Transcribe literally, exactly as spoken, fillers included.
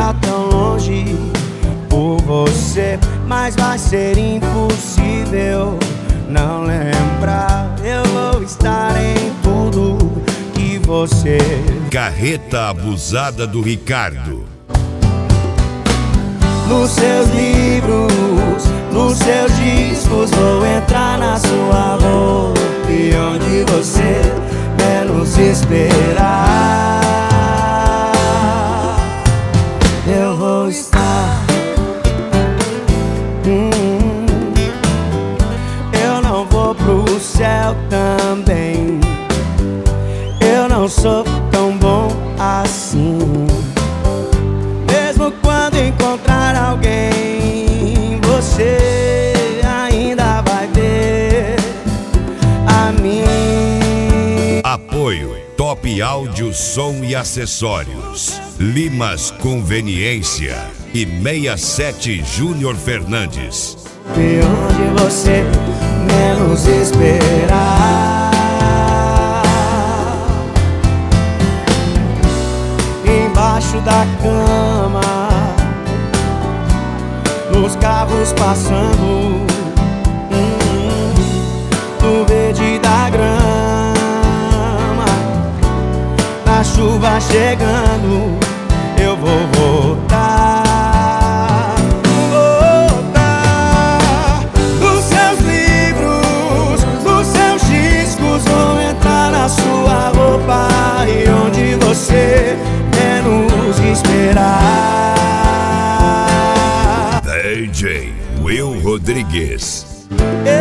ficar tão longe por você, mas vai ser impossível não lembrar. Eu vou estar em tudo que você. Carreta Abusada do Ricardo. Nos seus livros, nos seus discos, vou entrar na sua roupa, e onde você menos esperar, eu vou estar. hum, Eu não vou pro céu também, eu não sou tão bom assim. Mesmo quando encontrar alguém, você ainda vai ver a mim. Apoio Top Áudio, Som e Acessórios, Limas Conveniência e sessenta e sete Júnior Fernandes. E onde você menos esperar, embaixo da cama, nos carros passando, hum, no verde da grama, na chuva chegando, eu vou voltar, voltar. Nos seus livros, nos seus discos, vou entrar na sua roupa, e onde você menos esperar. D J Will Rodrigues. Eu